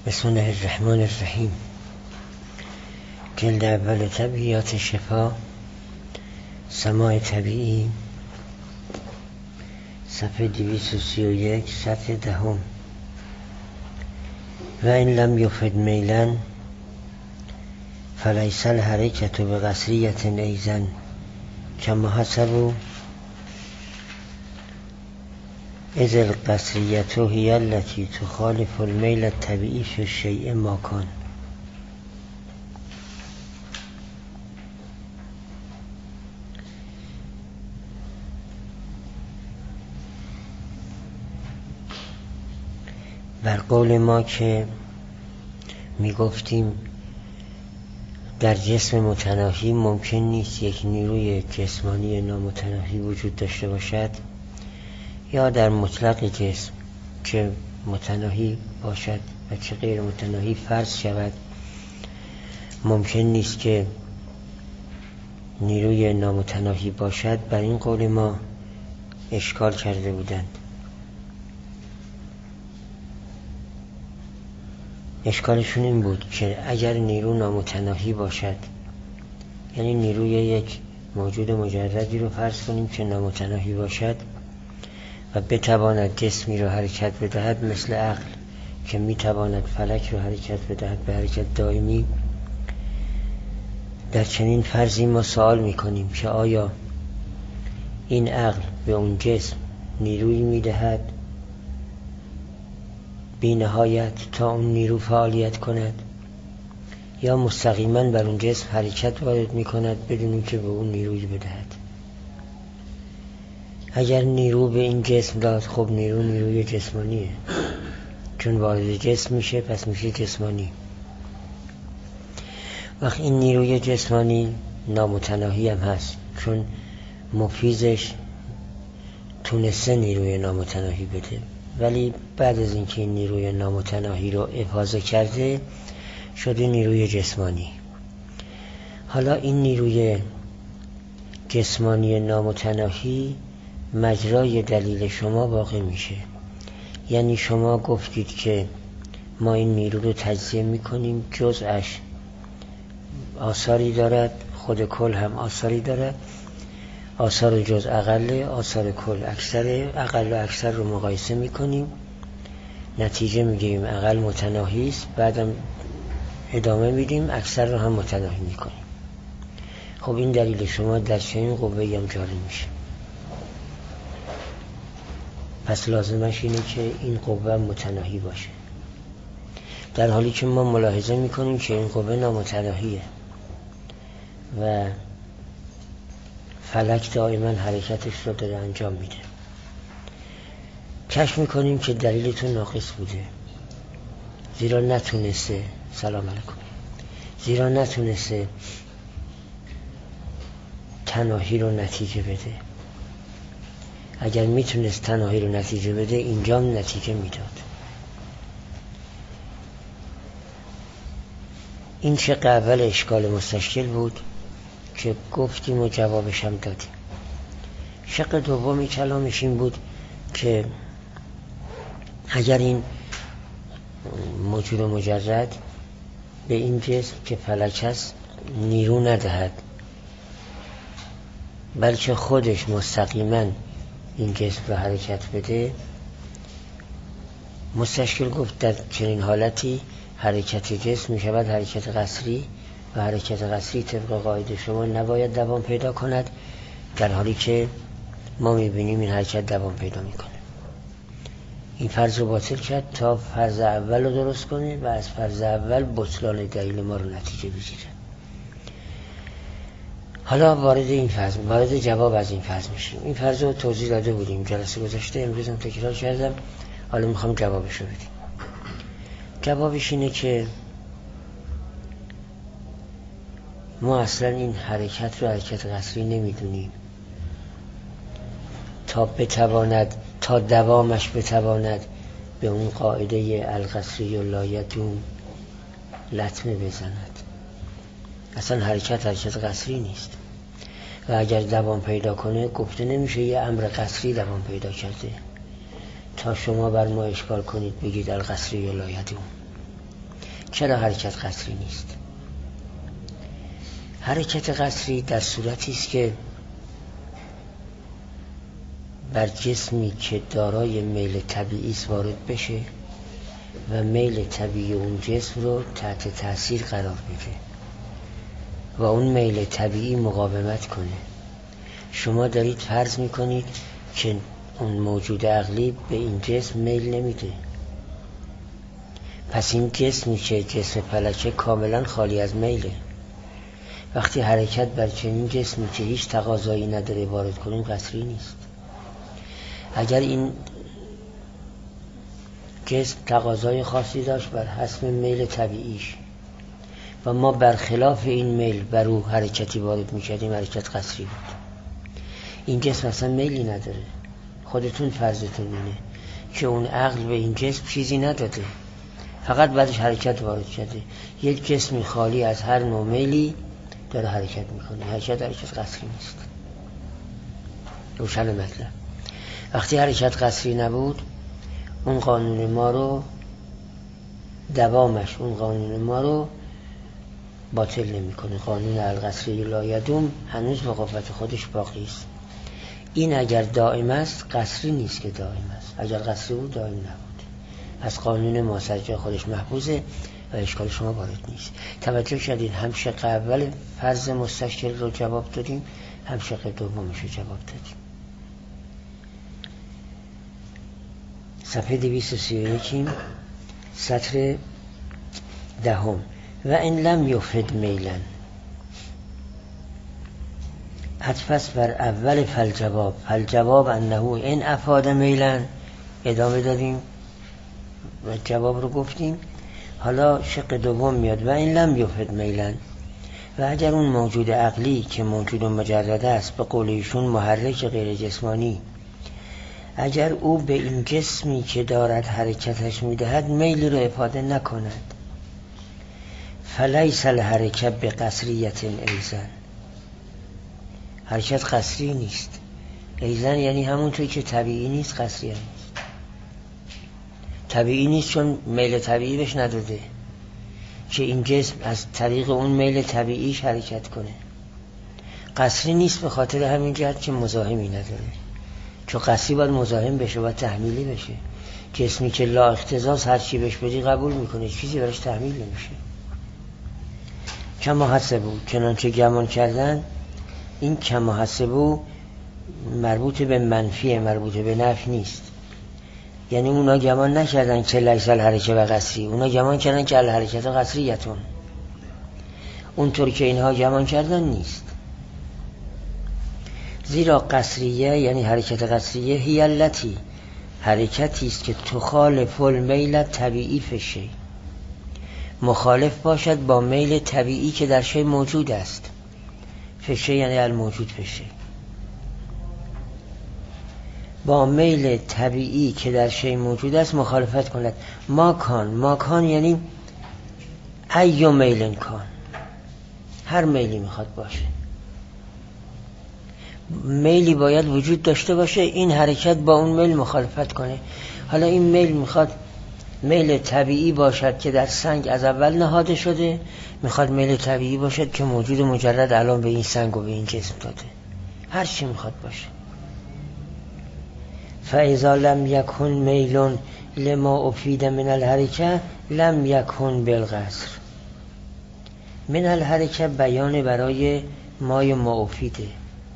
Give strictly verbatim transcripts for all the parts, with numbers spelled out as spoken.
بسم الله الرحمن الرحیم. جلد اول طبیعیات شفا، سماع طبیعی، صفحه دویست و سی و یک، سطر دهم. و این لم یفد میلن فلیس الحرکت بقصریت ایزن کما حسبوا اذ القصریت هی التي تخالف المیل الطبیعی فی الشیء ما کان. بر قول ما که می گفتیم در جسم متناهی ممکن نیست یک نیروی جسمانی نامتناهی وجود داشته باشد، یا در مطلق جسم چه متناهی باشد و چه غیر متناهی فرض شود، ممکن نیست که نیروی نامتناهی باشد. بر این قول ما اشکال کرده بودند. اشکالشون این بود که اگر نیرو نامتناهی باشد، یعنی نیروی یک موجود مجردی رو فرض کنیم که نامتناهی باشد و بتواند جسمی رو حرکت بدهد مثل عقل که میتواند فلک رو حرکت بدهد به حرکت دائمی، در چنین فرضی ما سوال میکنیم که آیا این عقل به اون جسم نیروی میدهد بی نهایت تا اون نیرو فعالیت کند، یا مستقیما بر اون جسم حرکت وارد میکند بدون که به اون نیروی بدهد؟ اگر نیرو به این جسم داد، خب نیرو نیروی جسمانیه، چون وارد جسم میشه پس میشه جسمانی. وقت این نیروی جسمانی نامتناهی هم هست، چون مفیزش تونسته نیروی نامتناهی بده، ولی بعد از اینکه این نیروی نامتناهی رو افاضه کرده شده نیروی جسمانی. حالا این نیروی جسمانی نامتناهی مجرای دلیل شما واقع میشه. یعنی شما گفتید که ما این نیرو رو تجزیه میکنیم، جزءش آثاری دارد، خود کل هم آثاری دارد. آثار جزء اقل، آثار کل اکثر. اقل و اکثر رو مقایسه میکنیم، نتیجه میگیریم اقل متناهی است، بعدم ادامه میدیم اکثر رو هم متناهی میکنیم. خب این دلیل شما در چنین قوه‌ای هم جاری میشه. پس لازمش اینه که این قوه متناهی باشه، در حالی که ما ملاحظه میکنیم که این قوه نامتناهیه و فلک دائما حرکتش رو داره انجام میده. کشف میکنیم که دلیلتون ناقص بوده، زیرا نتونسته سلام علیکم زیرا نتونسته تناهی رو نتیجه بده. اگر میتونست تناهی رو نتیجه بده اینجا هم نتیجه میداد. این شق اول اشکال مستشکل بود که گفتیم و جوابش هم دادیم. شق دومی کلامش این بود که اگر این موجود مجرد به این جسم که فلک است نیرو ندهد، بلکه خودش مستقیما این جسم رو حرکت بده، مستشکل گفت در چنین حالتی حرکت جسم می شود حرکت قصری و حرکت قصری طبق قاعده شما نباید دوام پیدا کند، در حالی که ما می بینیم این حرکت دوام پیدا می کنه. این فرض رو باطل کرد تا فرض اول رو درست کنه و از فرض اول بطلان دلیل ما رو نتیجه بگیره. حالا وارد این فرض وارد جواب از این فرض میشیم. این فرض رو توضیح داده بودیم جلسه گذشته، امروز هم تکرار کردم. حالا میخوام جوابش رو بدیم. جوابش اینه که ما اصلا این حرکت رو حرکت قصری نمیدونیم تا بتواند تا دوامش بتواند به اون قاعده القصری و لایتون لطمه بزند. اصلا حرکت حرکت قصری نیست و اگر دوام پیدا کنه گفته نمیشه یه امر قصری دوام پیدا کرده تا شما بر ما اشکال کنید بگید القصری و لایتون. چرا حرکت قصری نیست؟ حرکت قصری در صورتی است که بر جسمی که دارای میل طبیعی است وارد بشه و میل طبیعی اون جسم رو تحت تاثیر قرار بده و اون میل طبیعی مقاومت کنه. شما دارید فرض میکنید که اون موجود عقلی به این جسم میل نمیده، پس این جسمی که جسم فلکه کاملا خالی از میله. وقتی حرکت بر چنین جسمی که هیچ تقاضایی نداره وارد کنیم قصری نیست. اگر این جسم تقاضای خاصی داشت بر حسب میل طبیعیش و ما برخلاف این میل بر او حرکتی وارد میکردیم، حرکت قصری بود. این جسم اصلا میلی نداره، خودتون فرضتون اینه که اون عقل به این جسم چیزی نداده، فقط بعدش حرکت وارد کرده. یک جسمی خالی از هر نوع میلی داره حرکت میکنه، حرکت حرکت قصری نیست. روشن مطلب. وقتی حرکت قصری نبود، اون قانون ما رو دوامش اون قانون ما رو باطل نمیکنه. قانون القصری لا یدوم هنوز به قوت خودش باقی است. این اگر دائم است قصری نیست که دائم است، اگر قصری بود دائم نبود. پس قانون ما سر جای خودش محفوظه و اشکال شما وارد نیست. توجه کردین هم شق اول فرض مستشکل رو جواب دادیم، هم شق دومش رو جواب دادیم. صفحه دویست و سی و یک سطر دهم. و ان لم یفد میلن، عطف بر اول فالجواب. فالجواب انه ان افاد میلن، ادامه دادیم و جواب رو گفتیم. حالا شق دوم میاد و ان لم یفد میلن، و اگر اون موجود عقلی که موجود مجرد است به قول ایشون محرک غیر جسمانی، اگر او به این جسمی که دارد حرکتش میدهد میلی رو افاده نکند، فلیس الحرکت به قصریت ایزن، حرکت قصری نیست. ایزن یعنی همونطور که طبیعی نیست قصری نیست. طبیعی نیست چون میل طبیعی بهش نداده که این جسم از طریق اون میل طبیعیش حرکت کنه. قصری نیست به خاطر همین جهت که مزاحمی نداره، چون قصری باید مزاحم بشه و تحمیلی بشه. جسمی که لا اختزاز هر چی بهش بدی قبول میکنه، چیزی براش تحمیل نمیشه. کما حسبو، چنانچه گمان کردن. این کما حسبو مربوط به منفیه، مربوط به نفی نیست. یعنی اونا گمان نکردن که لیس الحرکت و قصری، اونا گمان کردن که الحرکت و قصریتون. اونطور که اینها گمان کردن نیست. زیرا قصریه یعنی حرکت قصریه هی التی، حرکتی است که تخالف المیل طبیعی فی شیء، مخالف باشد با میل طبیعی که در شی موجود است. فی شیء یعنی الموجود فی شیء، با میل طبیعی که در شی موجود است مخالفت کند. ما کان، ما کان یعنی ای میلن کان، هر میلی میخواد باشه، میلی باید وجود داشته باشه این حرکت با اون میل مخالفت کنه. حالا این میل میخواد میل طبیعی باشد که در سنگ از اول نهاده شده، میخواد میل طبیعی باشد که موجود مجرد الان به این سنگ و به این جسم داده، هر چی میخواد باشه. فاذا لم یکن میلون لما افید من الحرکه لم یکن بالقصر. من الحرکه بیان برای مای ما افیده،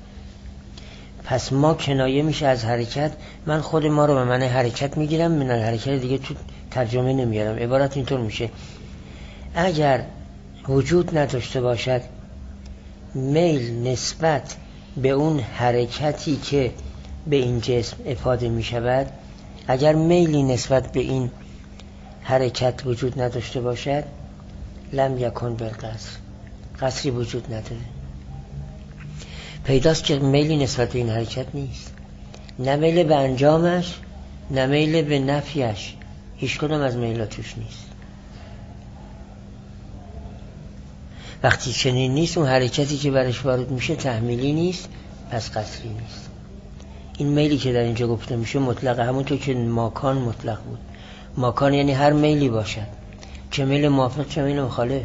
پس ما کنایه میشه از حرکت. من خود ما رو به معنی حرکت میگیرم، من الحرکت دیگه تو ترجمه نمیارم. عبارت اینطور میشه: اگر وجود نداشته باشد میل نسبت به اون حرکتی که به این جسم افاده میشود، اگر میلی نسبت به این حرکت وجود نداشته باشد، لم یکن بالقصر، قصری وجود نداره. پیداست که میلی نسبت به این حرکت نیست، نه میل به انجامش نه میل به نفیش، هیچ کدام از میلا توش نیست. وقتی چنین نیست، اون حرکتی که برش وارد میشه تحمیلی نیست، پس قصری نیست. این میلی که در اینجا گفته میشه مطلقه، همونطور که ماکان مطلق بود. ماکان یعنی هر میلی باشد، چه میل موافق چه میل مخالف.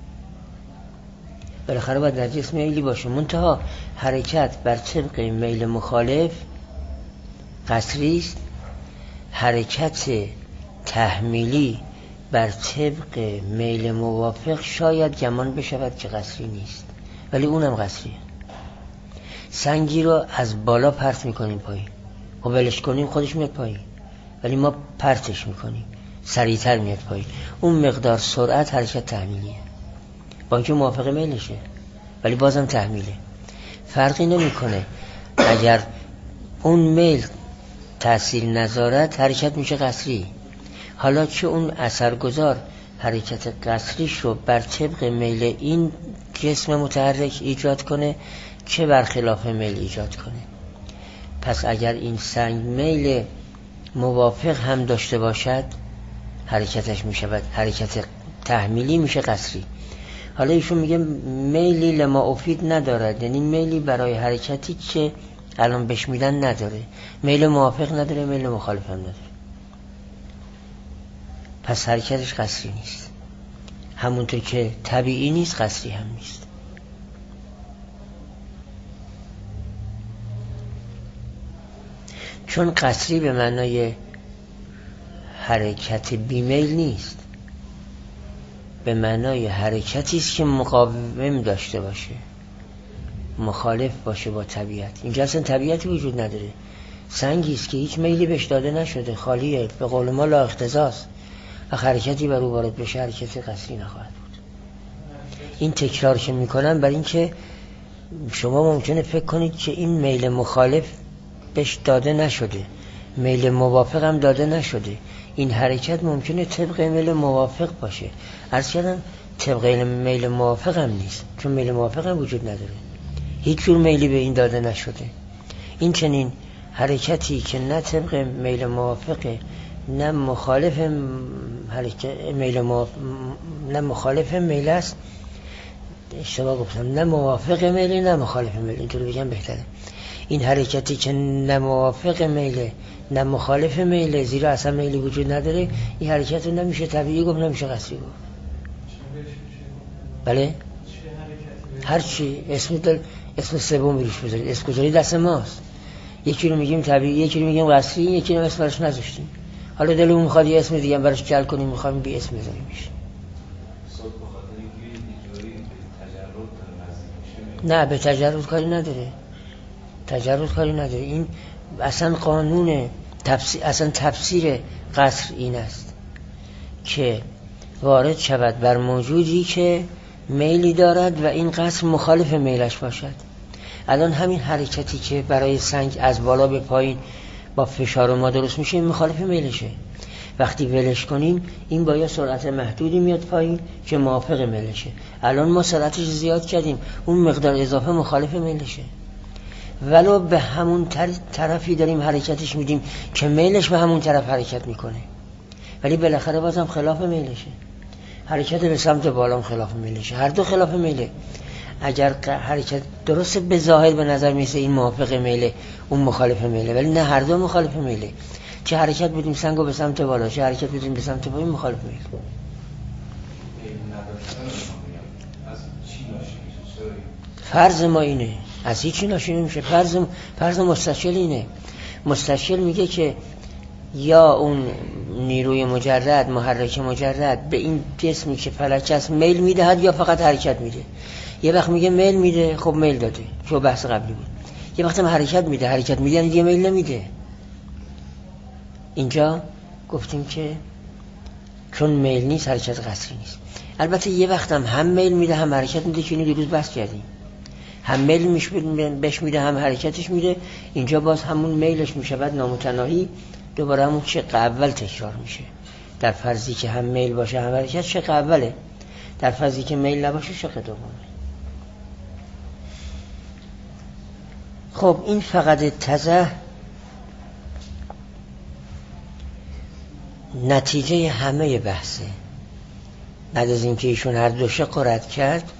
بالاخره باید در جسم میلی باشه، منتها حرکت بر طبق میل مخالف قصری است، حرکت تحمیلی بر طبق میل موافق شاید گمان بشود که قصری نیست، ولی اونم قصریه. سنگی رو از بالا پرت میکنیم پایین، و ولش کنیم خودش میاد پایین، ولی ما پرتش میکنیم سریعتر میاد پایین. اون مقدار سرعت حرکت تحمیلیه، با اینکه موافق میلشه ولی بازم تحمیله. فرقی نمیکنه اگر اون میل تأثیر نذارد حرکت میشه قصری. حالا چه اون اثرگذار حرکت قصریش رو بر طبق میل این جسم متحرک ایجاد کنه چه برخلاف میل ایجاد کنه. پس اگر این سنگ میل موافق هم داشته باشد حرکتش میشود حرکت تحمیلی، میشه قصری. حالا ایشون میگه میلی لما افید ندارد، یعنی میلی برای حرکتی که الان بهش میدن نداره، میل موافق نداره، میل مخالف هم نداره، پس حرکتش قصری نیست. همونطور که طبیعی نیست قصری هم نیست. چون قصری به معنای حرکت بیمیل نیست، به معنای حرکتی است که مقاوم داشته باشه، مخالف باشه با طبیعت. اینجا اصلا طبیعتی وجود نداره، سنگی است که هیچ میلی بهش داده نشده، خالیه، به قول ما لا اختزاز، و حرکتی بر او وارد بشه حرکت قصری نخواهد بود. این تکرار که میکنن برای این که شما ممکنه فکر کنید که این میل مخالف بهش داده نشده، میل موافق هم داده نشده، این حرکت ممکنه طبق میل موافق باشه. عرض کردم طبق میل موافق هم نیست، چون میل موافق هم وجود نداره، هیچ جور میلی به این داده نشده. این چنین حرکتی که نه طبق میل موافقه نه مخالف حرکت میل موافق نه مخالف میل است، اشتباه گفتم، نه موافق میل نه مخالف میل، اینطور بگم بهتره. این حرکتی که نه موافق میل نه مخالف میل، زیرا اصلا میلی وجود نداره، این حرکت رو نمیشه طبیعی گفت، نمیشه قصری گفت. بله هر چی اسم دل اسم سوم بریش بذارید، اسم گذاری دست ماست. یکی رو میگیم طبیعی، یکی رو میگیم قصری، یکی رو اسم برش نذاشتیم. حالا دلمون میخواد یه اسم دیگه هم برش جل کنیم، میخوایم بی اسم بذاریمش. نه به تجرد کاری نداره، تجرد کاری نداره. این اصلا قانون تفسیر، اصلا تفسیر قصر این است که وارد شود بر موجودی که میلی دارد و این قصر مخالف میلش باشد. الان همین حرکتی که برای سنگ از بالا به پایین با فشار ما درست میشه، این مخالف میلشه. وقتی ولش کنیم این با یه سرعت محدودی میاد پایین که موافق میلشه. الان ما سرعتش زیاد کردیم، اون مقدار اضافه مخالف میلشه، ولو به همون طرفی داریم حرکتش میدیم که میلش به همون طرف حرکت میکنه، ولی بالاخره بازم خلاف میلشه. حرکت به سمت بالا خلاف میلشه، هر دو خلاف میله. اگر حرکت درست به ظاهر به نظر میسه این موافق میله اون مخالف میله، ولی نه، هر دو مخالف میله. چه حرکت بدیم سنگو به سمت بالا، چه حرکت بدیم به سمت پایین، مخالف میله. فرض ما اینه، از هیچی ناشی نمیشه. فرض فرض مستشل اینه، مستشل میگه که یا اون نیروی مجرد، محرک مجرد به این جسمی که فلک است میل میدهد یا فقط حرکت میده. یه وقت میگه میل میده، خب میل داده، چون بحث قبلی بود. یه وقت هم حرکت میده، حرکت میده یعنی دیگه میل نمیده. اینجا گفتیم که چون میل نیست حرکت قصری نیست. البته یه وقت هم هم میل میده هم حرکت میده که اینو دیروز بحث کردیم، هم میل میش بهش میده هم حرکتش میده. اینجا باز همون میلش میشود نامتناهی، دوباره همون شق اول تکرار میشه. در فرضی که هم میل باشه هم حرکت شق اوله، در فرضی که میل نباشه شق دومه. خب این فقط تزه نتیجه همه بحثه. بعد از اینکه ایشون هر دو شق رد کرد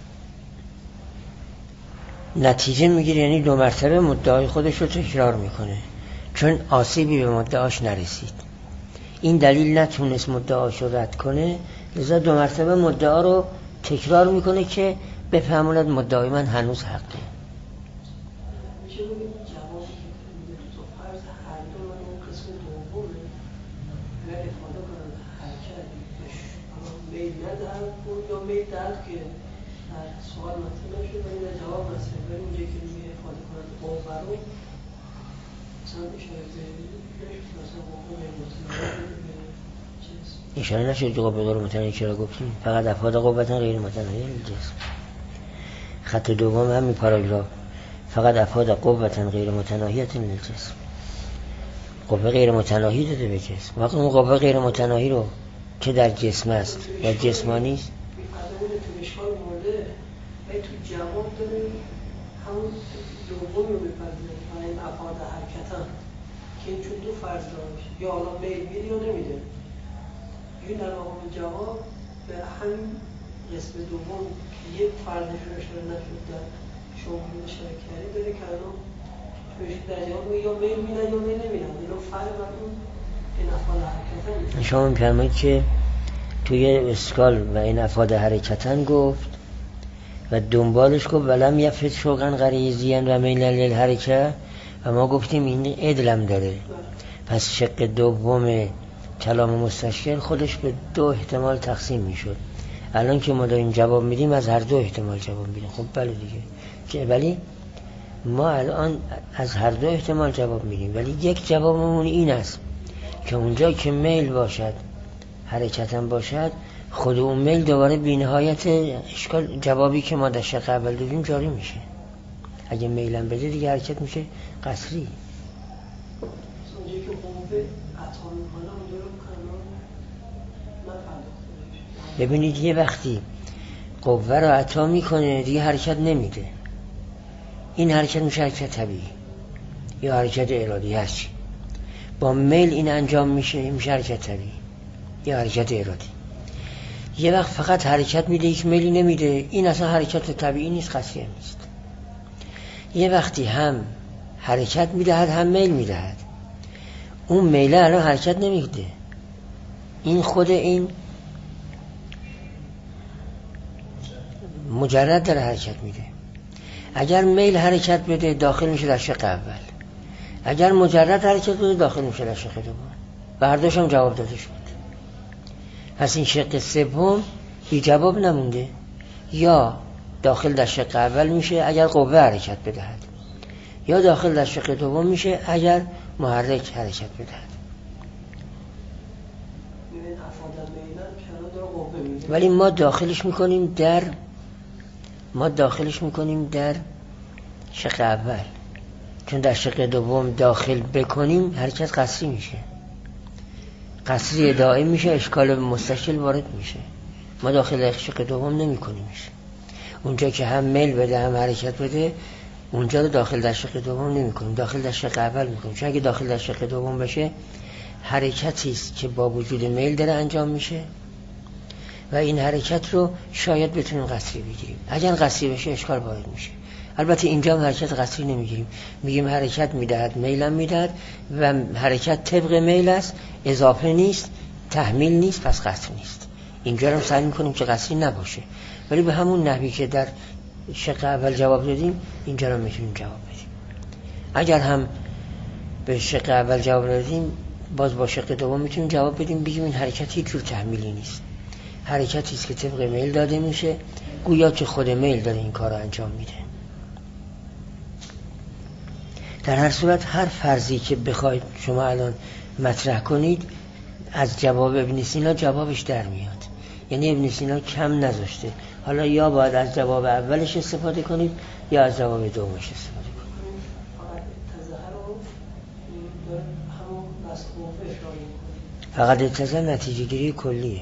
نتیجه میگیره، یعنی دو مرتبه مدعای خودش رو تکرار میکنه، چون آسیبی به مدعاش نرسید. این دلیل نتونست مدعاشو رد کنه، لذا دو مرتبه مدعا رو تکرار میکنه که بفهموند مدعای من هنوز حقه. میشه بگیم جوابی که میده تو فرض هر دو من اون قسم دومه اگر افاده کنند حرکت میل ندهد یا میل دهد که در سوال مطمئن شد ولی در جواب مطمئن ولی اونجایی که میگه افاده کنند قوه رو مثلا اشاره به مثلا قوه مطمئن اشاره نشد جو قوه غیر متناهی چرا گفتیم؟ فقط افراد قوتا غیر متناهی الجسم. خط دوم همین پاراگراف فقط افراد قوتا غیر متناهیت الجسم، قوه غیر متناهی داده به جسم. واقعا اون قوه غیر متناهی رو که در جسم است و جسمانی است میفرمونه تو اشکال مورده ولی تو جواب داره همون دومی رو میپذیره و این افراد حرکتن که این چون دو فرض داشت یا حالا میل میده یا نمیده، این در مقام جواب به همین قسم دوم که یک فرضشون اشاره نشد در شما اشاره کردی داره که الان توش در جواب یا میل میدن یا میل نمیدن، اینو فرق بر اون این افعال حرکتن. شما می‌فرمایید که توی اسکال و این افعال حرکتن گفت و دنبالش گفت ولم یفت شوقا غریزیان و میل للحرکه و ما گفتیم این عدلم داره. پس شق دوم کلام مستشکل خودش به دو احتمال تقسیم میشد. الان که ما داریم جواب میدیم از هر دو احتمال جواب میدیم. خب بله دیگه که ولی ما الان از هر دو احتمال جواب میدیم ولی یک جوابمون این است که اونجا که میل باشد حرکتاً باشد خود اون میل دوباره بی‌نهایت اشکال جوابی که ما در شق اول دادیم جاری میشه. اگه میلم بده دیگه حرکت میشه قصری. اونجایی که قوه عطا میکنه اونجا رو کاملا نپرداخته. ببینید یه وقتی قوه رو عطا میکنه دیگه حرکت نمیده، این حرکت میشه حرکت طبیعی یا حرکت ارادی هستی. با میل این انجام میشه میشه حرکت طبیعی یا حرکت ارادی. یه وقت فقط حرکت میده یک میلی نمیده، این اصلا حرکت طبیعی نیست، قصری هم نیست. یه وقتی هم حرکت میدهد هم میل میدهد، اون میله الان حرکت نمیده، این خود این مجرد داره حرکت میده. اگر میل حرکت بده داخل میشه در شق اول، اگر مجرد حرکت بده داخل میشه در شق دوم. برداشت هم جواب داده شد. پس این شق سوم بی جواب نمونده، یا داخل در شق اول میشه اگر قوه حرکت بدهد، یا داخل در شق دوم میشه اگر محرک حرکت بدهد. ولی ما داخلش میکنیم در ما داخلش میکنیم در شق اول، چون در شق دوم داخل بکنیم حرکت قصری میشه، قصری دائم میشه، اشکال مستشکل وارد میشه. ما داخل در شق دوم نمی کنیمش. اونجا که هم میل بده هم حرکت بده اونجا رو داخل در شق دوم نمی کنیم، داخل در شق اول میکنیم. چون اگه داخل در شق دوم بشه حرکتی است که با وجود میل داره انجام میشه و این حرکت رو شاید بتونیم قصری بگیریم. اگر قصری بشه اشکال وارد میشه. البته اینجا هم حرکت قصری نمیگیریم، میگیم حرکت میدهد میلم میدهد و حرکت طبق میل است، اضافه نیست، تحمیل نیست، پس قصری نیست. اینجا هم سعی میکنیم که قصری نباشه، ولی به همون نحوی که در شق اول جواب دادیم اینجا هم میتونیم جواب بدیم. اگر هم به شق اول جواب دادیم باز با شق دوم میتونیم جواب بدیم، بگیم این حرکت هیچ جور تحمیلی نیست، حرکتی است که طبق میل داده میشه، گویا که خود میل داره این کار رو انجام میده. در هر صورت هر فرضی که بخواید شما الان مطرح کنید از جواب ابن سینا جوابش در میاد. یعنی ابن سینا کم نذاشته. حالا یا باید از جواب اولش استفاده کنید یا از جواب دومش استفاده کنید. فقط اتزا نتیجه گیری کلیه.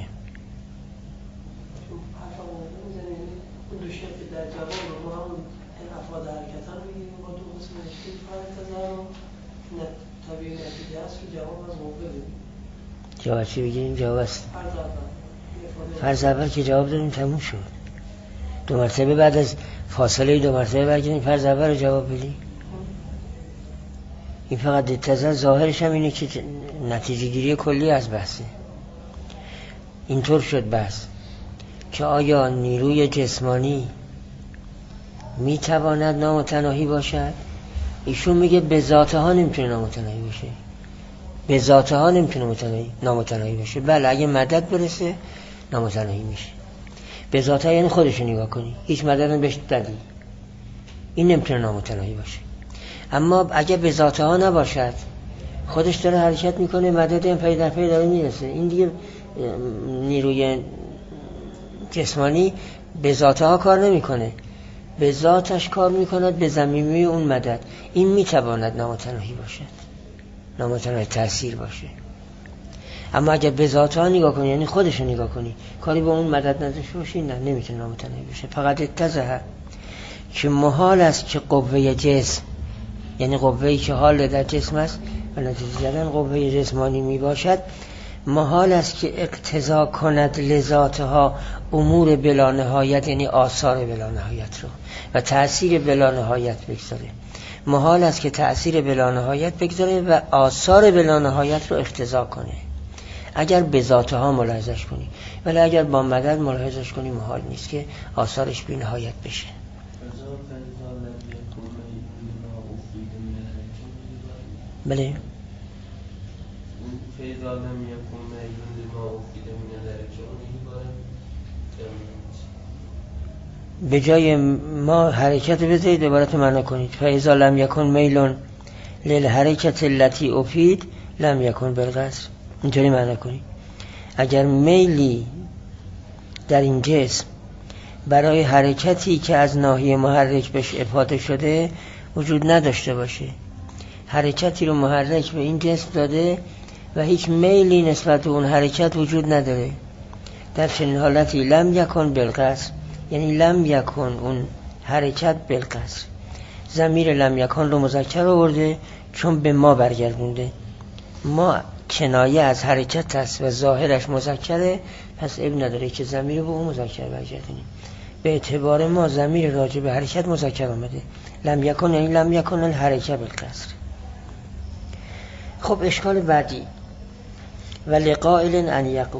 جواب چی بگیریم؟ جواب است فرض اول که جواب دادیم تموم شد. دو مرتبه بعد از فاصله دو مرتبه برگردیم فرض اول رو جواب بدیم. این فقط اتزا ظاهرش هم اینه که نتیجه گیری کلی از بحثه. اینطور شد بحث که آیا نیروی جسمانی میتواند نامتناهی باشد؟ ایشون میگه به ذاته ها نمیتونه نامتناهی باشه، به ذاته ها نمیتونه نامتناهی باشه. بله اگه مدد برسه نامتناهی میشه. به ذاته ها یعنی خودشو نگاه کنی، هیچ مدد هم بهش دادی، این نمیتونه نامتناهی باشه. اما اگه به ذاته ها نباشد، خودش داره حرکت میکنه، مدد هم پی در پی داره میرسه، این دیگه نیروی جسمانی به ذاته ها کار نمیکنه، به ذاتش کار میکند، به زمینی اون مدد. این میتواند نامتناهی باشد، نامتناهی تأثیر باشه. اما اگه به ذاته ها نگاه کنی یعنی خودشو نگاه کنی، کاری با اون مدد نداشته باشی، نه نمیتونه نامتناهی باشه. فقط اتزه که محال است که قوه جسم، یعنی قوه‌ای که حال در جسم است و نتیجه‌اً قوه جسمانی می باشد، محال است که اقتضا کند لذاتها امور بلا نهایت، یعنی آثار بلا نهایت رو و تأثیر بلا نهایت بگذاره. محال است که تأثیر بلا نهایت بگذاره و آثار بلا نهایت رو اقتضا کنه اگر به ذاتها ملاحظش کنی، ولی اگر با مدد ملاحظش کنی محال نیست که آثارش بی نهایت بشه. بله به جای ما حرکت بذارید عبارت معنا کنید فاذا لم یکن میل للحرکت التي افید لم یکن بالقصر. اینطوری معنا کنید اگر میلی در این جسم برای حرکتی که از ناحیه محرک بهش افاده شده وجود نداشته باشه، حرکتی رو محرک به این جسم داده و هیچ میلی نسبت به اون حرکت وجود نداره، در چنین حالتی لم یکن بالقصر، یعنی لم یکن اون حرکت بالقصر. ضمیر لم یکن رو مذکر آورده چون به ما برگردونده، ما کنایه از حرکت است و ظاهرش مذکره، پس عیب نداره که ضمیر به اون مذکر برگردونیم. به اعتبار ما ضمیر راجع به حرکت مذکر آمده، لم یکن یعنی لم یکن الحرکت بالقصر. خب اشکال بعدی و لقائل ان یقول،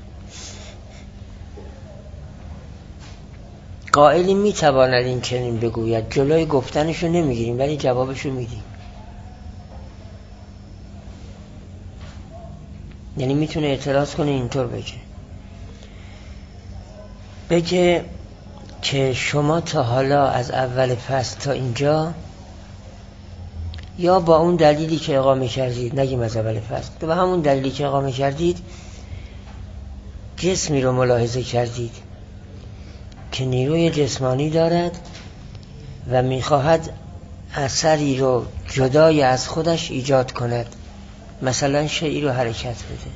قائلی میتواند این چنین بگوید، جلوی گفتنشو نمیگیریم ولی جوابشو میدیم. یعنی میتونه اعتراض کنه اینطور بگه بگه که شما تا حالا از اول فصل تا اینجا یا با اون دلیلی که اقامه کردید، نگیم از اول فصل، با همون دلیلی که اقامه کردید جسمی رو ملاحظه کردید که نیروی جسمانی دارد و میخواهد اثری رو جدای از خودش ایجاد کند، مثلا شیئی رو حرکت بده.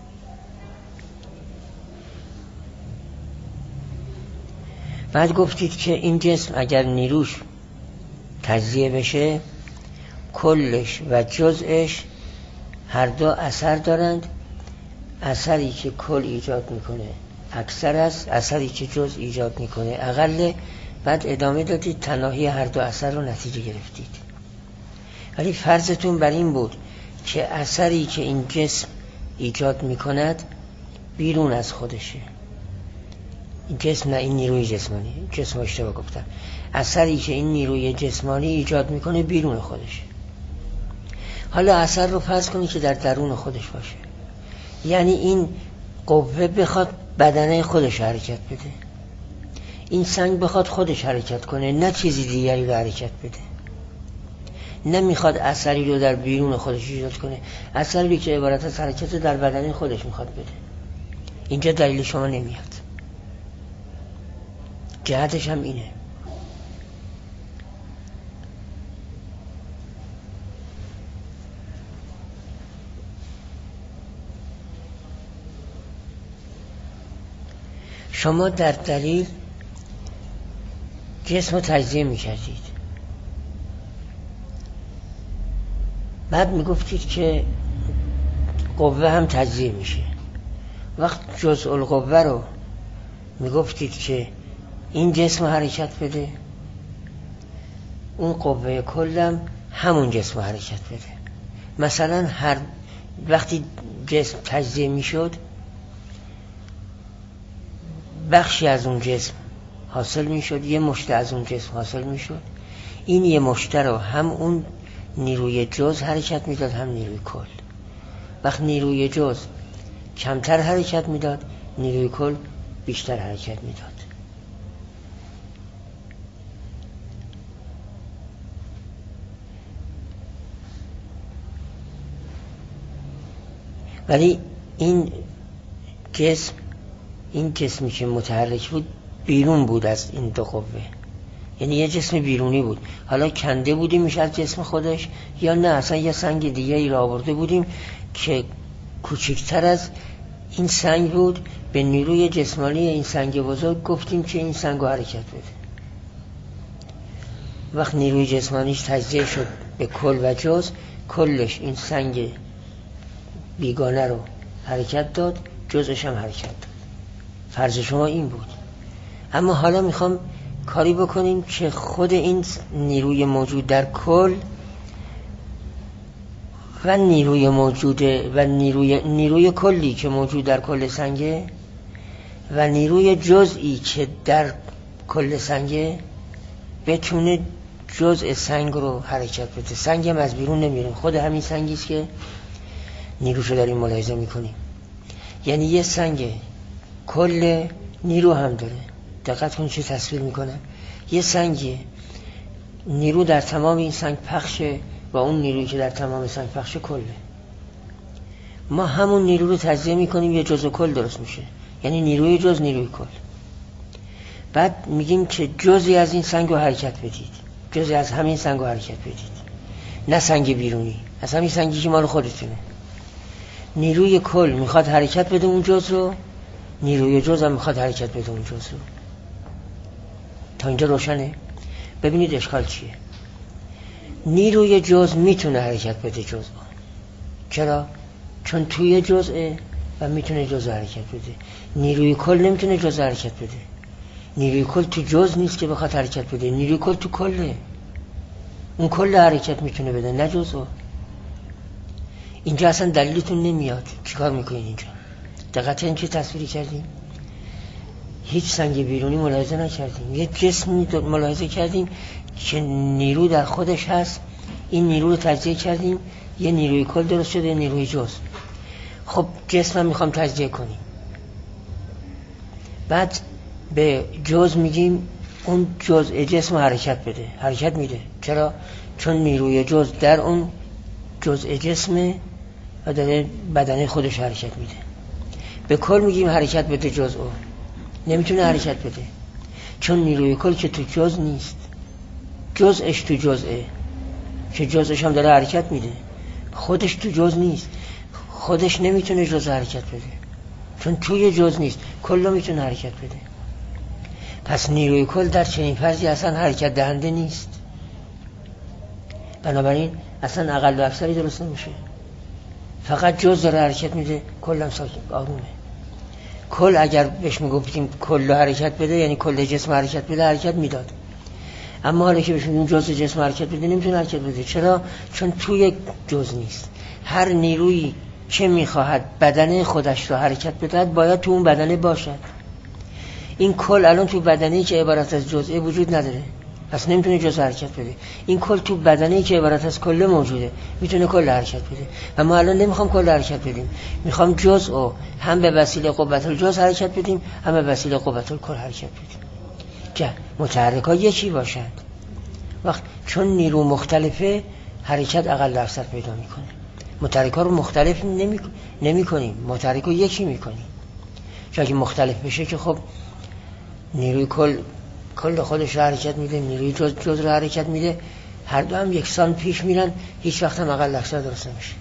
بعد گفتید که این جسم اگر نیروش تجزیه بشه کلش و جزءش هر دو اثر دارند، اثری که کل ایجاد میکنه اکثر است، اثری که جزء ایجاد میکنه اقله. بعد ادامه دادید تناهی هر دو اثر رو نتیجه گرفتید، ولی فرضتون بر این بود که اثری که این جسم ایجاد میکند بیرون از خودشه. این جسم نه، این نیروی جسمانی، جسم اشتباه گفتم، اثری که این نیروی جسمانی ایجاد میکنه بیرون خودشه. حالا اثر رو فرض کنید که در درون خودش باشه، یعنی این قوه بخواد بدنه خودش حرکت بده، این سنگ بخواد خودش حرکت کنه نه چیزی دیگری رو حرکت بده، نمیخواد اثری رو در بیرون خودش ایجاد کنه، اثری که عبارت از حرکت در بدن خودش میخواد بده. اینجا دلیل شما نمیاد، جهتش هم اینه. شما در دلیل جسم رو تجزیه میکردید، بعد میگفتید که قوه هم تجزیه میشه. وقت جزء القوه رو میگفتید که این جسم حرکت بده، اون قوه کلم همون جسم حرکت بده. مثلا هر وقتی جسم تجزیه میشد بخشی از اون جسم حاصل میشد، یه مشته از اون جسم حاصل میشد. این یه مشته رو هم اون نیروی جز حرکت میداد هم نیروی کل. وقت نیروی جز کمتر حرکت میداد، نیروی کل بیشتر حرکت میداد. ولی این جسم این جسمی که متحرک بود بیرون بود از این دو قوه، یعنی یه جسم بیرونی بود. حالا کنده بودیم میشه از جسم خودش، یا نه اصلا یه سنگ دیگه ای را آورده بودیم که کوچکتر از این سنگ بود. به نیروی جسمانی این سنگ بزرگ گفتیم که این سنگ رو حرکت بده. وقت نیروی جسمانیش تجزیه شد به کل و جز، کلش این سنگ بیگانه رو حرکت داد، جزش هم حرکت داد. فرض شما این بود. اما حالا میخوام کاری بکنیم که خود این نیروی موجود در کل و نیروی موجود و نیروی نیروی کلی که موجود در کل سنگه و نیروی جزئی که در کل سنگه بتونه جزء سنگ رو حرکت بده. سنگ هم از بیرون نمیره، خود همین سنگی است که نیروشو داریم ملاحظه میکنیم. یعنی یه سنگ کل نیرو هم داره. دقت کنید چه تصویر میکنم. یه سنگ نیرو در تمام این سنگ پخشه و اون نیرویی که در تمام سنگ پخشه کله. ما همون نیرو رو تجزیه میکنیم یه جزء کل درست میشه، یعنی نیروی جز نیروی کل. بعد میگیم که جزئی از این سنگ رو حرکت بدید، جزئی از همین سنگ رو حرکت بدید، نه سنگ بیرونی، از همین سنگی که مال خودتونه. نیروی کل میخواد حرکت بده اون جز رو، نیروی جز هم میخواد حرکت بده اون جز رو. تا اینجا روشنه؟ ببینید اشکال چیه. نیروی جز میتونه حرکت بده جز رو. چرا؟ چون توی جزءه و میتونه جز حرکت بده. نیروی کل نمیتونه جز حرکت بده. نیروی کل تو جز نیست که بخواد حرکت بده، نیروی کل تو کله. اون کل حرکت میتونه بده، نه جزء. اینجا اصلا دلیلتون نمیاد. چیکار میکنین اینجا؟ دقیقاً این چه تصویری کردیم؟ هیچ سنگ بیرونی ملاحظه نکردیم، یه جسمی ملاحظه کردیم که نیرو در خودش هست. این نیرو رو تجزیه کردیم، یه نیروی کل درست شده، یه نیروی جز. خب جسم هم میخوام تجزیه کنیم، بعد به جز میگیم اون جزء جسم حرکت بده. حرکت میده. چرا؟ چون نیروی جز در اون جزء جسمه و در بدنه خودش حرکت میده. به کل میگیم حرکت بده جزء، نمیتونه حرکت بده چون نیروی کل که تو جز نیست، جزش تو جزئه که جزش هم داره حرکت میده، خودش تو جز نیست، خودش نمیتونه جز حرکت بده چون توی جز نیست، کل میتونه حرکت بده. پس نیروی کل در چنین فرضی اصلا حرکت دهنده نیست. بنابراین اصلا اقل و اکثری درست نمیشه. فقط جز داره حرکت میده، کل هم ساکت آرومه. کل اگر بهش میگفتیم کل حرکت بده، یعنی کل جسم حرکت بده، حرکت میداد. اما حالا که بهش میگیم جز جسم حرکت بده، نمیتونه حرکت بده. چرا؟ چون توی جز نیست. هر نیرویی که میخواهد بدنه خودش رو حرکت بده باید تو اون بدنه باشد. این کل الان تو بدنه‌ای که عبارت از جزء وجود نداره، پس نمیتونه جز حرکت بده. این کل تو بدنه‌ای که عبارت از کل موجوده، میتونه کل حرکت بده. و ما الان نمیخوام کل حرکت بدیم، میخوام جزء رو هم به وسیله قوت الجز حرکت بدیم، هم به وسیله قوت الکل حرکت بدیم که متحرک‌ها یکی باشند. وقت چون نیرو مختلفه، حرکت اقل اکثر پیدا میکنه. متحرک‌ها رو مختلف نمی نمی‌کنیم، متحرک رو یکی میکنیم. چون اگه مختلف بشه که خب نیروی کل کل خودش رو حرکت میده، نیروی جز جز رو حرکت میده، هر دو هم یکسان پیش میرن، هیچ وقت هم اقل اکثر درست نمیشه.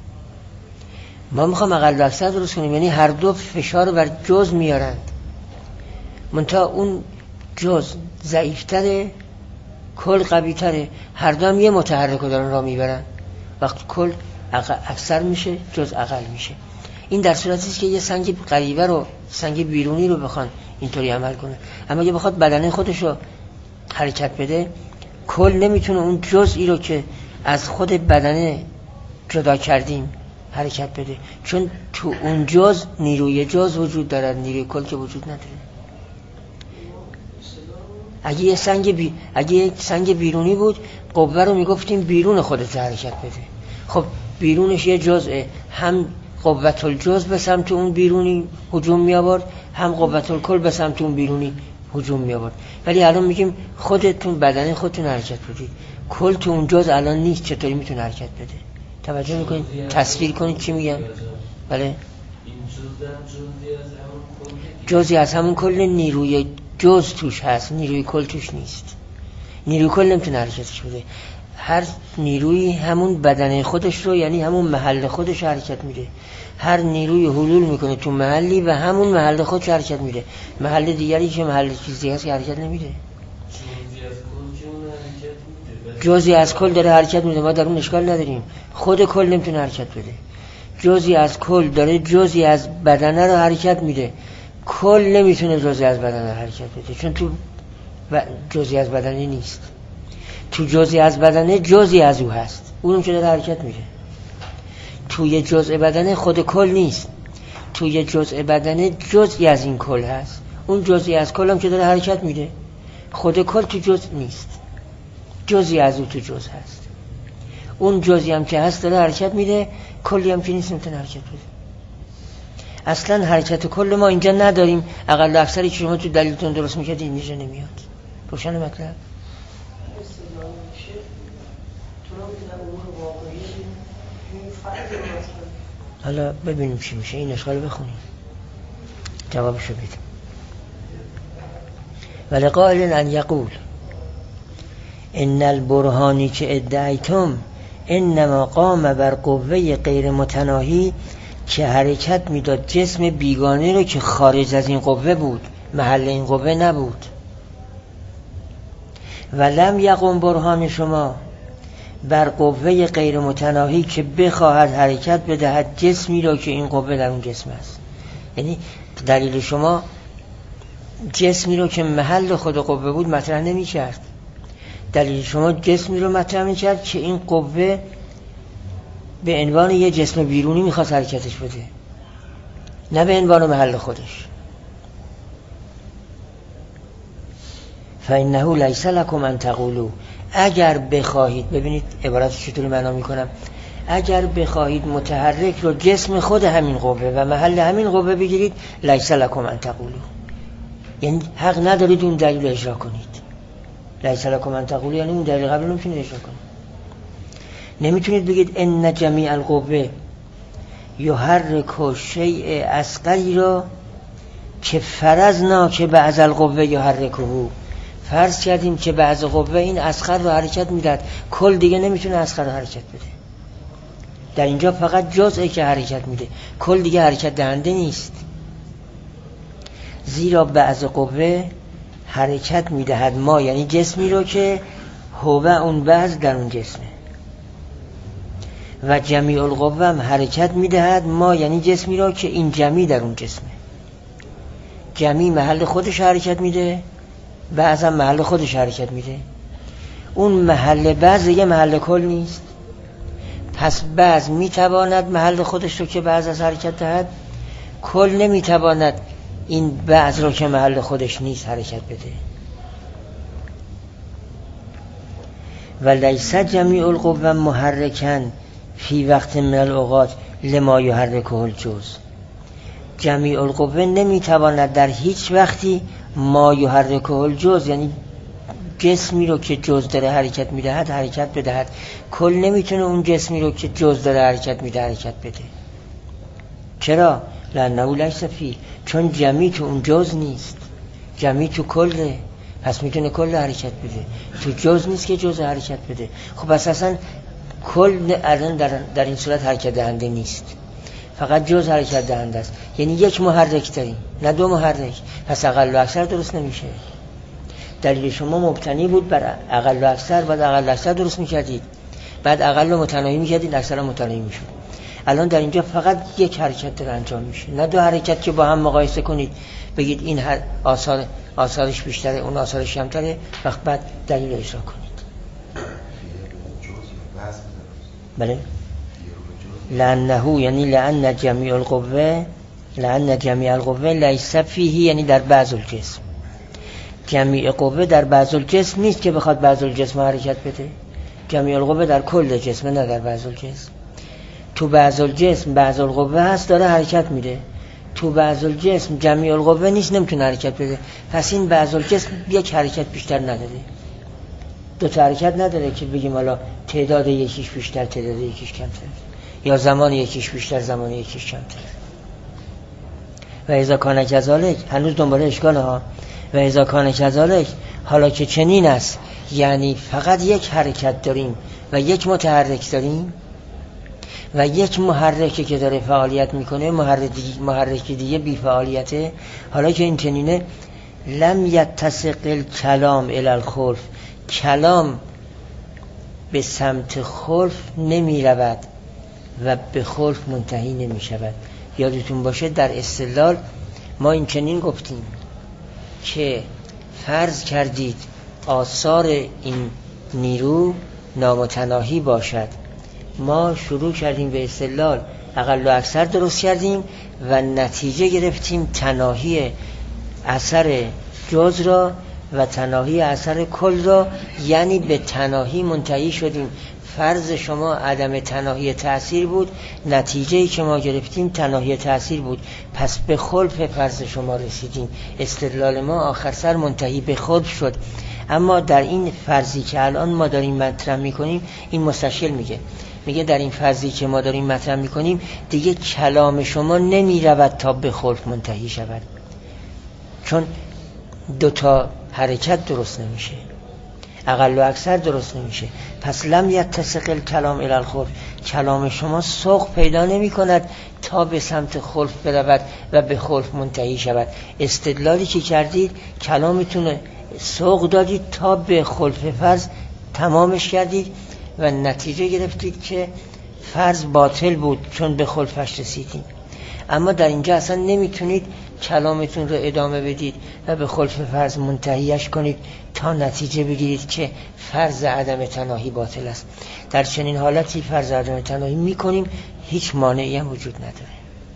ما میخوام اقل اکثر درست کنیم، یعنی هر دو فشار بر جز میارند، منتها اون جز ضعیفتره، کل قوی‌تره. هر دو هم یه متحرک رو دارن راه میبرن. وقت کل اکثر میشه، جز اقل میشه. این در صورتی است که یه سنگ غریبه رو، سنگ بیرونی رو بخوان اینطوری عمل کنه. اما اگه بخواد بدنه خودش رو حرکت بده، کل نمیتونه اون جزئی رو که از خود بدنه جدا کردیم حرکت بده، چون تو اون جز نیروی جز وجود دارد، نیروی کل که وجود نداره. اگه یه سنگ بی... اگه یه سنگ بیرونی بود قوه رو میگفتیم بیرون خودت حرکت بده. خب بیرونش یه جزءه، هم قوت الجز به سمت اون بیرونی هجوم می آورد، هم قوت الکل به سمت اون بیرونی هجوم می آورد. ولی الان میگیم خودتون بدن خودتون حرکت بدید، کل تو اون جز الان نیست، چطوری میتونه حرکت بده؟ توجه میکنید؟ تصویر کنید چی میگم؟ بله، جزئی از همون کل، نیروی جز توش هست، نیروی کل توش نیست. نیروی کل نمیتونه حرکتش بده. هر نیروی همون بدن خودش رو، یعنی همون محل خودش حرکت میده. هر نیروی حلول میکنه تو محلی و همون محل خودش حرکت میده. محل دیگری که محل چیزی هست حرکت نمیده. جزئی از کل داره حرکت میده، ما در اون اشکال نداریم. خود کل نمیتونه حرکت بده. جزئی از کل داره جزئی از بدنه رو حرکت میده. کل نمیتونه جزئی از بدنه حرکت بده، چون تو جزئی از بدنه نیست. تو جزئی از بدنه جزئی از او هست، اونم که داره حرکت میده. توی جزء بدنه خود کل نیست، توی جزء بدنه جزئی از این کل هست، اون جزئی از کل هم که داره حرکت میده. خود کل تو جزء نیست، جزئی از او تو جزء هست. اون جزئی هم که هست داره حرکت میده، کلی هم که نیست نمیتونه حرکت بده. اصلا حرکت کل ما اینجا نداریم. اقل و اکثری که شما تو دلیلتون درست میکردید اینجا نمیاد. روشن مطلب؟ حالا ببینیم چی میشه. این اشغال بخونیم جوابشو بدیم. ولقائل ان یقول ان البرهانی که ادعیتم انما قام بر قوه غیر متناهی، که حرکت میداد جسم بیگانه رو که خارج از این قوه بود، محل این قوه نبود. ولم یقوم برهان شما بر قوه غیر متناهی، که بخواهد حرکت بدهد جسمی را که این قوه در اون جسم است. یعنی دلیل شما جسمی رو که محل خود قوه بود مطرح نمی کرد. دلیل شما جسمی رو مطرح می کرد که این قوه به عنوان یه جسم بیرونی میخواست حرکتش بده، نه به عنوان محل خودش. فإنه لیس لکم ان تقولوا، اگر بخواهید، ببینید عبارتش چطوری معنا میکنم، اگر بخواهید متحرک رو جسم خود همین قوه و محل همین قوه بگیرید، لیس لکم ان تقولوا، یعنی حق ندارید اون دلیل اجرا کنید. لیس لکم ان تقولوا یعنی اون دلیل قبل نمیتونید اجرا کنید. نمیتونید بگید ان جمیع القوه یحرک شیء اصغری را که فرضنا که بعض القوه یحرکه، فرض کردیم که بعض قوه این اصغر رو حرکت میداد، کل دیگه نمیتونه اصغر رو حرکت بده. در اینجا فقط جزئی که حرکت میده، کل دیگه حرکت دهنده نیست. زیرا بعض قوه حرکت میدهد ما، یعنی جسمی رو که هو اون بعض در اون جسمه، و جمیع القوه هم حرکت میدهد ما، یعنی جسمی رو که این جمیع در اون جسمه. جمیع محل خودش حرکت میده، بعض هم محل خودش حرکت میده. اون محل بعض یه محل کل نیست. پس بعض میتواند محل خودش رو که بعض از حرکت دهد، کل نمیتواند این بعض رو که محل خودش نیست حرکت بده. و لیس جمیع القوه محرکن فی وقت من الاوقات لما یحرکه الجز، جمیع القوه نمیتواند در هیچ وقتی ما یحرکه الجز، یعنی جسمی رو که جز داره حرکت میدهد حرکت بدهد. کل نمیتونه اون جسمی رو که جز داره حرکت میده حرکت بده. چرا؟ لانه لیس فی، چون جمیع تو اون جز نیست، جمیع تو کله، پس میتونه کل حرکت بده. تو جز نیست که جز حرکت بده. خب اساساً کل الان در, در این صورت حرکت دهنده نیست، فقط جز حرکت دهنده است. یعنی یک محرک داریم نه دو محرک، پس اقل و اکثر درست نمیشه. دلیل شما مبتنی بود بر اقل و اکثر، بعد اقل و اکثر درست میکردید، بعد اقل و متناهی میکردید، اکثر و متناهی میشد. الان در اینجا فقط یک حرکت داره انجام میشه، نه دو حرکت که با هم مقایسه کنید بگید این آثار آثارش بیشتره اون آثارش کمتره، وقت بعد دلیل اجرا کنید. بله؟ لانه یعنی لان جمیع القوه لان جمیع القوه لیس فیه، یعنی در بعض الجسم. جمیع قوه در بعض الجسم نیست که بخواد بعض الجسم حرکت بده. جمیع القوه در کل جسم، نه در بعض الجسم. تو بعض الجسم بعض القوه هست داره حرکت میده، تو بعض الجسم جمیع القوه نیست نمیتونه حرکت بده. پس این بعض الجسم یک حرکت بیشتر نداره، دو تا حرکت نداره که بگیم حالا تعداد یکیش بیشتر تعداد یکیش کمتر، یا زمان یکیش بیشتر زمان یکیش کمتر. و اذا کان کذالک، هنوز دنبال اشکاله ها. و اذا کان کذالک، حالا که چنین است، یعنی فقط یک حرکت داریم و یک متحرک داریم و یک محرکی که داره فعالیت میکنه، محرکی دیگه بی فعالیته. حالا که این چنینه، لم یتسق الکلام الی الخلف، کلام به سمت خلف نمی رود و به خلف منتهی نمی شود. یادتون باشه در استدلال ما این چنین گفتیم که فرض کردید آثار این نیرو نامتناهی باشد. ما شروع کردیم به استدلال، اقل و اکثر درست کردیم و نتیجه گرفتیم تناهی اثر جز را و تناهی اثر کل را، یعنی به تناهی منتهی شدیم. فرض شما عدم تناهی تأثیر بود، نتیجه‌ای که ما گرفتیم تناهی تأثیر بود، پس به خلف فرض شما رسیدیم. استدلال ما آخر سر منتهی به خلف شد. اما در این فرضی که الان ما داریم مطرح میکنیم، این مستشکل میگه میگه در این فرضی که ما داریم مطرح میکنیم دیگه کلام شما نمی رود تا به خلف منتهی شود، چون دو تا حرکت درست نمیشه، اقل و اکثر درست نمیشه. پس لم یتسق الکلام الی الخلف، کلام شما سوق پیدا نمی کند تا به سمت خلف برود و به خلف منتهی شود. استدلالی که کردید کلامتون سوق دادید تا به خلف فرض تمامش کردید و نتیجه گرفتید که فرض باطل بود چون به خلفش رسیدید. اما در اینجا اصلا نمیتونید کلامتون رو ادامه بدید و به خلف فرض منتهیش کنید تا نتیجه بگیرید که فرض عدم تناهی باطل است. در چنین حالتی فرض عدم تناهی میکنیم، هیچ مانعی هم وجود نداره،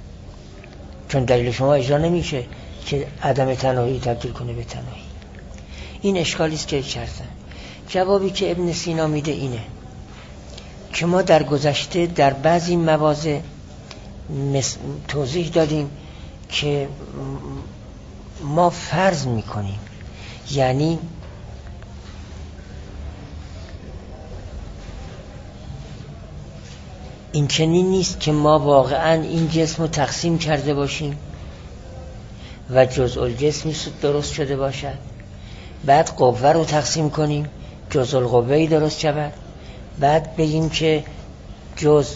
چون دلیل شما اجرا نمیشه که عدم تناهی تبدیل کنه به تناهی. این اشکالی است که کردن. جوابی که ابن سینا میده اینه که ما در گذشته در بعضی مواضع توضیح دادیم که ما فرض میکنیم، یعنی این چنین نیست که ما واقعا این جسم رو تقسیم کرده باشیم و جزء الجسمی درست شده باشد، بعد قوه رو تقسیم کنیم جزء القوه‌ای درست شود، بعد بگیم که جز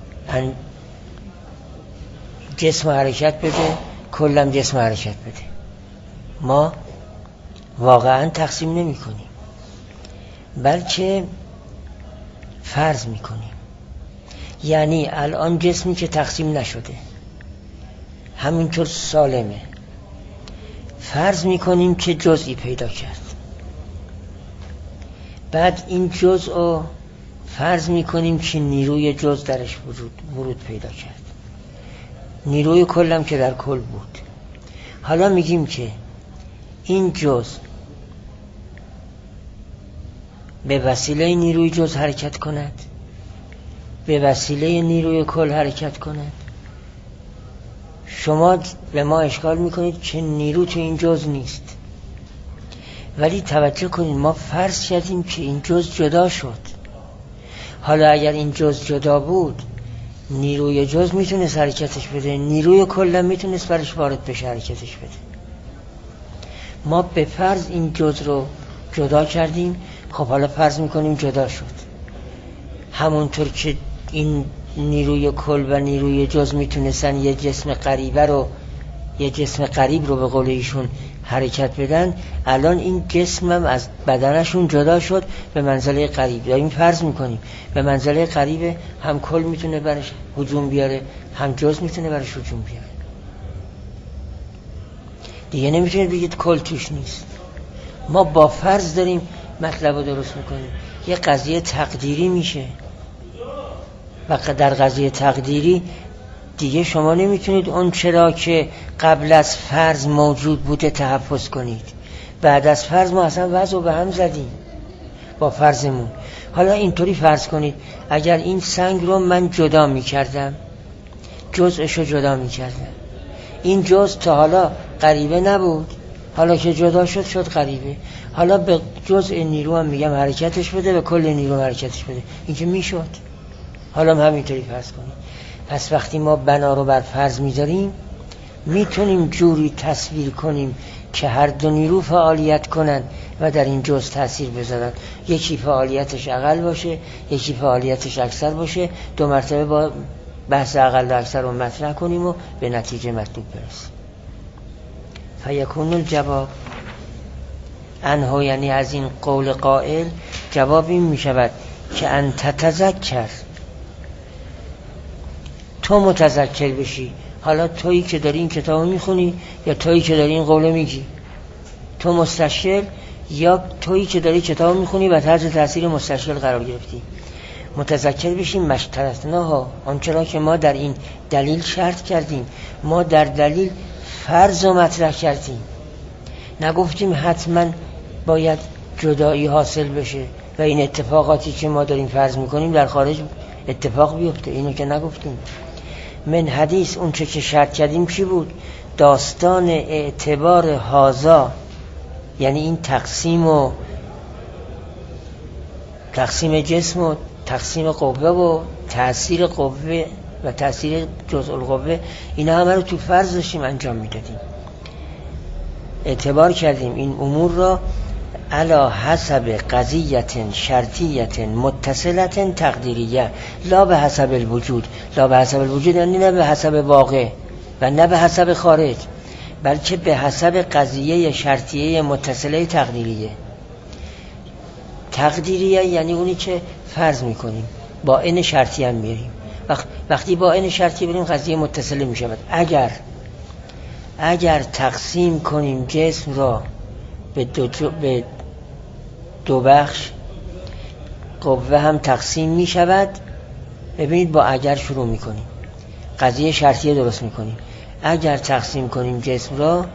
جسم حرکت بده کلم جسم حرکت بده. ما واقعا تقسیم نمی کنیم، بلکه فرض می کنیم. یعنی الان جسمی که تقسیم نشده همینطور سالمه، فرض می کنیم که جزئی پیدا کرد، بعد این جزء رو فرض می کنیم که نیروی جزء درش وجود ورود پیدا کرد، نیروی کلم که در کل بود. حالا میگیم که این جزء به وسیله نیروی جزء حرکت کند، به وسیله نیروی کل حرکت کند. شما به ما اشکال میکنید که نیرو تو این جزء نیست، ولی توجه کنید ما فرض کردیم که این جزء جدا شد. حالا اگر این جزء جدا بود، نیروی جزء میتونست حرکتش بده، نیروی کل میتونست برش وارد بشه حرکتش بده. ما به فرض این جزء رو جدا کردیم. خب حالا فرض میکنیم جدا شد، همونطور که این نیروی کل و نیروی جزء میتونستن یه جسم قریبه رو یه جسم قریب رو به قول ایشون حرکت بدن، الان این جسم هم از بدنشون جدا شد به منزله قریب. داریم فرض میکنیم به منزله قریب، هم کل میتونه برش هجوم بیاره هم جزء میتونه برش هجوم بیاره. دیگه نمیتونید بگید کل توش نیست. ما با فرض داریم مطلب رو درست میکنیم. یه قضیه تقدیری میشه. و در قضیه تقدیری دیگه شما نمیتونید اون چرا که قبل از فرض موجود بوده تحفظ کنید. بعد از فرض ما اصلا وضع رو به هم زدیم با فرضمون. حالا اینطوری فرض کنید اگر این سنگ رو من جدا میکردم، جزءش رو جدا میکردم، این جزء تا حالا غریبه نبود، حالا که جدا شد شد غریبه. حالا به جزء نیرو هم میگم حرکتش بده، به کل نیرو حرکتش بده، این که میشد. حالا هم همینطوری فرض کنید. پس وقتی ما بنا رو بر فرض میذاریم میتونیم جوری تصویر کنیم که هر دو نیرو فعالیت کنن و در این جزء تأثیر بذارن. یکی فعالیتش اقل باشه، یکی فعالیتش اکثر باشه، دو مرتبه با بحث اقل و اکثر رو مطرح کنیم و به نتیجه مطلوب برسیم. فیکون الجواب انه، یعنی از این قول قائل جواب این می شود که انت تذکر، تو متذکر بشی. حالا تویی که داری این کتابو میخونی یا تویی که داری این قولو میگی؟ تو مستشکل یا تویی که داری کتابو میخونی و تحت تاثیر مستشکل قرار گرفتی؟ متذکر بشیم مشترطناها، آنچرا که ما در این دلیل شرط کردیم. ما در دلیل فرض رو مطرح کردیم، نگفتیم حتما باید جدایی حاصل بشه و این اتفاقاتی که ما داریم فرض میکنیم در خارج اتفاق بیفته، اینو که نگفتیم. من حدیث اون چه که شرط کردیم چی بود؟ داستان اعتبار هازا، یعنی این تقسیم و تقسیم جسم و تقسیم قوه و تأثیر قوه و تأثیر جزء القوه، اینا همه رو تو فرض داشتیم انجام میدادیم. اعتبار کردیم این امور را علا حسب قضیت شرطیت متصلت تقدیریه، لا به حسب الوجود. لا به حسب الوجود یعنی نه به حسب واقع و نه به حسب خارج، بلکه به حسب قضیه شرطیه متصله تقدیریه. تقدیریه یعنی اونی که فرض میکنیم، با این شرطی هم میاریم. وقت وقتی با این شرطی بریم قضیه متصله میشود. اگر اگر تقسیم کنیم جسم را به دو, به دو بخش، قوه هم تقسیم می شود. ببینید با اگر شروع می کنیم، قضیه شرطیه درست می کنیم. اگر تقسیم کنیم جسم را،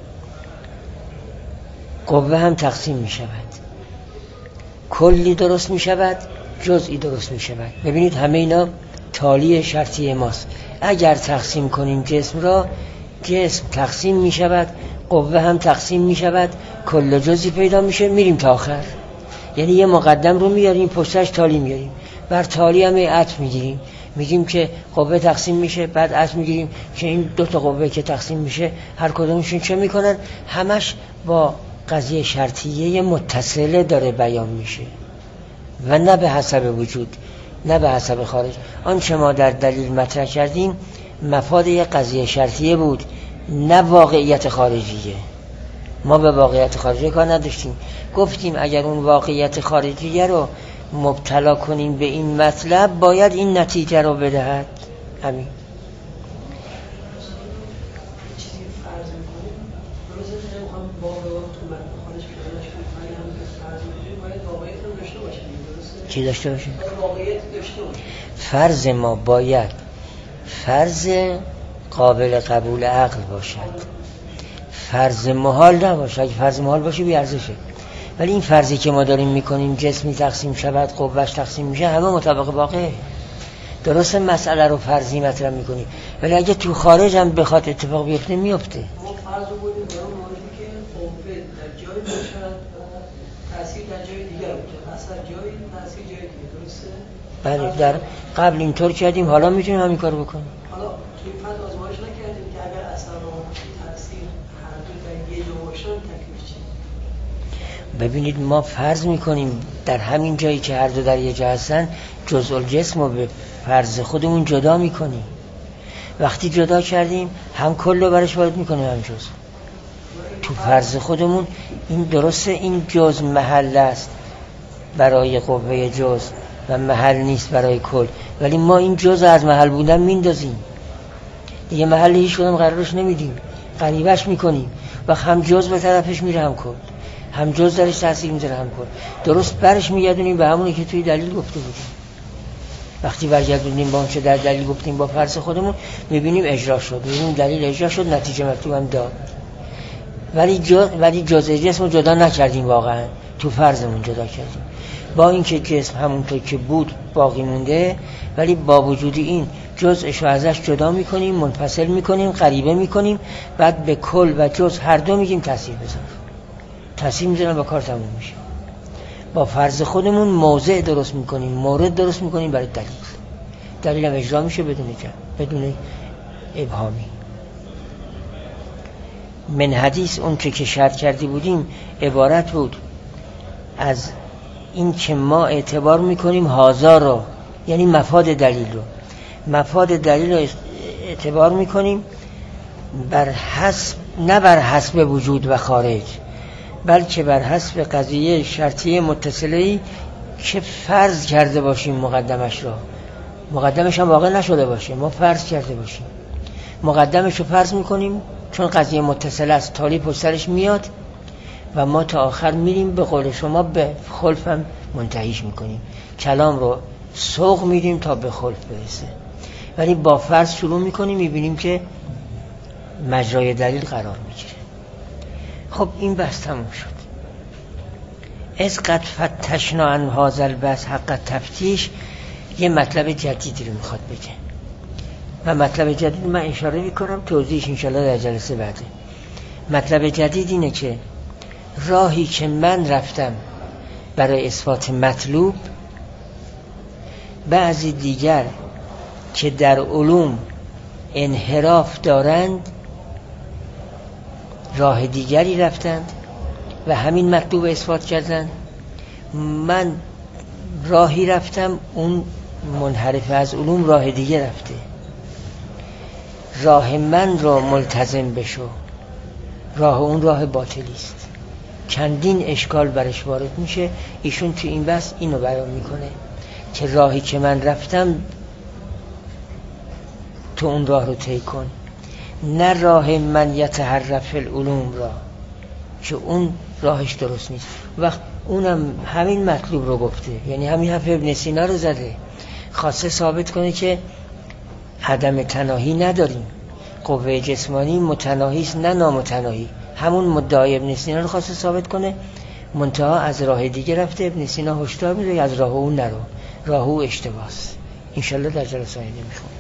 قوه هم تقسیم می شود، کلی درست می شود، جزئی درست می شود. ببینید همه اینا تالی شرطیه ماست. اگر تقسیم کنیم جسم را، جسم تقسیم می شود، قوه هم تقسیم می شود، کل جزئی پیدا میشه، میریم تا آخر. یعنی یه مقدم رو میاریم پشتش تالی میاریم، بر تالی هم عطف میگیریم، میگیم که قوه تقسیم میشه، بعد عطف میگیریم که این دو تا قوه که تقسیم میشه هر کدومشون چه میکنن. همش با قضیه شرطیه متصله داره بیان میشه و نه به حسب وجود، نه به حسب خارج. آنچه ما در دلیل مطرح کردیم مفاد یک قضیه شرطیه بود، نه واقعیت خارجیه. ما به واقعیت خارجی کار نداشتیم. گفتیم اگر اون واقعیت خارجیه رو مبتلا کنیم به این مطلب باید این نتیجه رو بدهد. همین چیزی فرض می‌کنیم درسته که هم واقعا تو متن خارج پیداش کنیم، هم به فرض می‌کنیم باید واقعیت رو داشته باشیم. درسته چی داشته باشیم؟ واقعیت داشته باشیم. فرض ما باید فرض قابل قبول عقل باشد، فرض محال نباشه. اگه فرض محال باشه بی ارزشه. ولی این فرضی که ما داریم میکنیم جسمی تقسیم شود، قوهش تقسیم میشه، همه مطابق واقعه. درست مسئله رو فرضی مطرح میکنیم، ولی اگه تو خارج هم بخواد اتفاق بیفته میفته. ما فرض رو بودیم برای موردی که قوه در جای باشد و تأثیر در جای دیگر بوده، اثر جایی تأثیر جای دیگر. درسته؟ بله، در قبل اینطور کردیم، حالا میتونیم همین کارو بکنیم. حالا توی فرض آزمایش نکردیم که اگر اثر و تأثیر هر دو در یه جا باشن تکلیف چیه؟ ببینید ما فرض میکنیم در همین جایی که هر دو در یه جا هستن جزء الجسم رو به فرض خودمون جدا میکنیم. وقتی جدا کردیم هم کل رو برش وارد میکنیم هم جزء. تو فرض خودمون این درسته این جزء محل است برای قوه جزء و محل نیست برای کل، ولی ما این جزء از محل بودن میندازیم، دیگه محل هیچ کدوم قرارش نمیدیم، غریبش میکنیم و هم جزء به طرفش میره هم کل، هم جزء درش تاثیر میذاره هم کل. درست برش میگردونیم به همونی که توی دلیل گفته بودیم. وقتی برگردونیم با اونچه در دلیل گفتیم با فرض خودمون میبینیم اجرا شد، میبینیم دلیل اجرا شد، نتیجه مطلوب هم داد. ولی جز ولی جزء جسم رو جدا نکردیم، واقعا تو فرضمون جدا کردیم. با اینکه جسم همونطور که بود باقی مونده، ولی با وجود این جزءش رو ازش جدا میکنیم، منفصل میکنیم، غریبه میکنیم، بعد به کل و جزء هر دو میگیم تاثیر بذار. تاثیر میذارن و کار تموم میشه. با فرض خودمون موضع درست میکنیم، مورد درست میکنیم برای دلیل. دلیل هم اجرا میشه بدون جا بدون ابهامی. من حدیث اون که شرط کردی بودیم عبارت بود از این که ما اعتبار میکنیم هازا رو، یعنی مفاد دلیل رو مفاد دلیل رو اعتبار میکنیم بر حسب، نه بر حسب وجود و خارج، بلکه بر حسب قضیه شرطیه متصله‌ای که فرض کرده باشیم مقدمش رو. مقدمش هم واقع نشده باشه، ما فرض کرده باشیم. مقدمش رو فرض میکنیم چون قضیه متصل است، تالی پشت سرش میاد و ما تا آخر میریم به قول شما به خلف هم منتهیش میکنیم. کلام رو سوق میدیم تا به خلف برسه. ولی با فرض شروع میکنیم، میبینیم که مجرای دلیل قرار میگیره. خب این بحث تموم شد. از قد فتشنا عن هذا البحث حق تفتیش یه مطلب جدیدی رو میخواد بگه و مطلب جدید من اشاره میکنم، توضیحش انشالله در جلسه بعده. مطلب جدید اینه که راهی که من رفتم برای اثبات مطلوب، بعضی دیگر که در علوم انحراف دارند راه دیگری رفتند و همین مطلوب اثبات کردند. من راهی رفتم، اون منحرف از علوم راه دیگه رفته. راه من را ملتزم بشو، راه اون راه باطلی است. چندین اشکال برش وارد میشه. ایشون تو این بحث اینو بیان میکنه که راهی که من رفتم تو اون راه رو طی کن، نه راه من یتحرف العلوم را که اون راهش درست نیست. وقت اونم همین مطلوب رو گفته، یعنی همین حرف ابن سینا رو زده، خواسته ثابت کنه که عدم تناهی نداریم، قوه جسمانی متناهی است نه نامتناهی. همون مدعای ابن سینا رو خواسته ثابت کنه، منتها از راه دیگه رفته. ابن سینا هشدار میده از راه اون نرو، راه او اشتباهه. ان شاء الله در جلسه آینده میخونم.